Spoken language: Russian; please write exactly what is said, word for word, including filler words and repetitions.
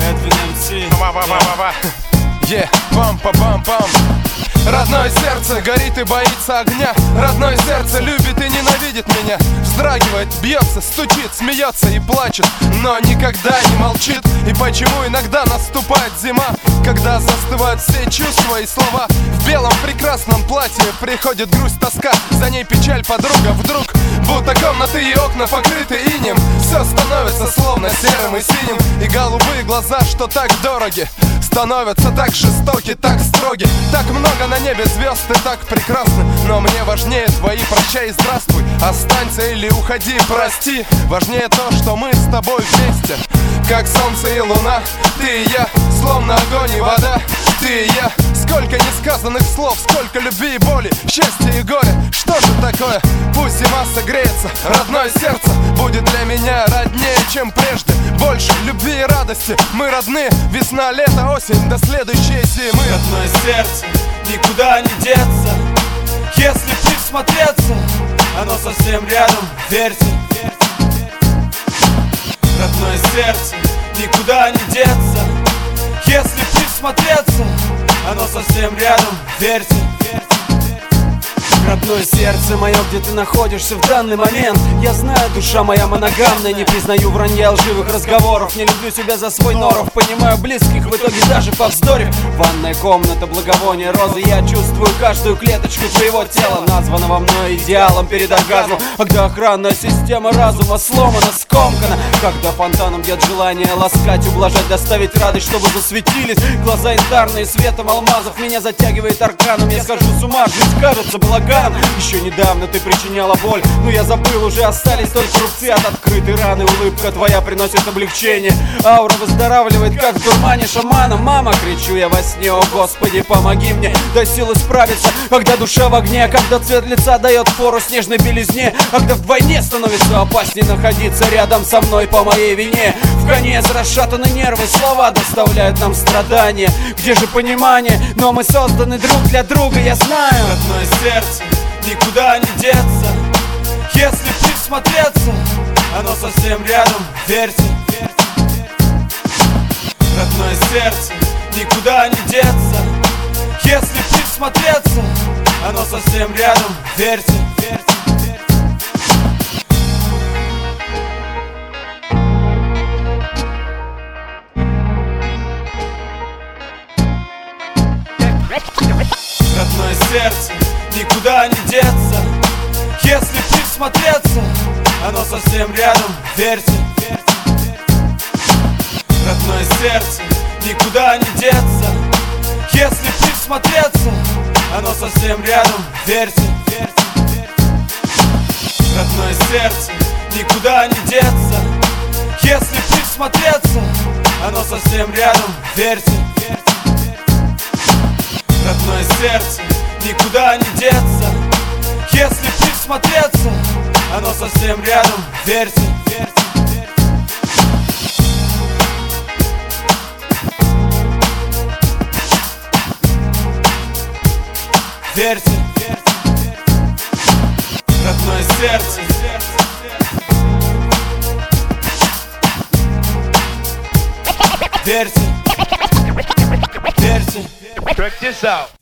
Эдвин эм си. Yeah, пам-па-пам-пам. Родное сердце горит и боится огня. Родное сердце любит и ненавидит меня. Вздрагивает, бьется, стучит, смеется и плачет, но никогда не молчит. И почему иногда наступает зима, когда застывают все чувства и слова? В белом прекрасном платье приходит грусть, тоска, за ней печаль, подруга. Вдруг, будто комнаты и окна покрыты инеем, все становится словно серым и синим. И голубые глаза, что так дороги, становятся так жестоки, так строги. Так много на небе звезд и так прекрасны, но мне важнее твои прощай и здравствуй. Останься или уходи, прости. Важнее то, что мы с тобой вместе, как солнце и луна. Ты и я, словно огонь и вода. Ты и я, сколько несказанных слов, сколько любви и боли, счастья и горя. Что же такое? Пусть зима согреется, родное сердце будет для меня роднее, чем прежде. Больше любви и радости, мы родны. Весна, лето, осень, до следующей зимы. Родное сердце, никуда не деться. Если присмотреться, оно совсем рядом, верьте. Родное сердце, никуда не деться. Если присмотреться, оно совсем рядом, верьте. Родное сердце мое, где ты находишься в данный момент? Я знаю, душа моя моногамная, не признаю вранья, лживых разговоров. Не люблю себя за свой норов, понимаю близких, в итоге даже повздорив. Ванная комната, благовоние розы, я чувствую каждую клеточку твоего тела, названного мной идеалом перед оргазмом. Когда охранная система разума сломана, скомкана, когда фонтаном бьет желание ласкать, ублажать, доставить радость, чтобы засветились глаза янтарные светом алмазов. Меня затягивает арканом, я схожу с ума, жизнь кажется балаганом. Еще недавно ты причиняла боль, но я забыл, уже остались только рубцы от открытой раны. Улыбка твоя приносит облегчение, аура выздоравливает, как в дурмане шамана. Мама, кричу я во сне, о Господи, помоги мне, дай силы справиться, когда душа в огне, когда цвет лица дает фору снежной белизне, когда вдвойне становится опаснее находиться рядом со мной по моей вине. В конец расшатаны нервы, слова доставляют нам страдания. Где же понимание? Но мы созданы друг для друга, я знаю. Родное сердце, никуда не деться. Если присмотреться, оно совсем рядом, верьте. Родное сердце, никуда не деться. Если присмотреться, оно совсем рядом, верьте. Родное сердце, никуда не деться. Если присмотреться, оно совсем рядом, верьте. Родное сердце, никуда не деться. Если присмотреться, оно совсем рядом, верьте. Родное сердце, никуда не деться. Если присмотреться, оно совсем рядом, верьте. Родное сердце, никуда не деться. Если присмотреться, оно совсем рядом, верьте. Верьте. Родное сердце. Верьте. Верьте. Check this out.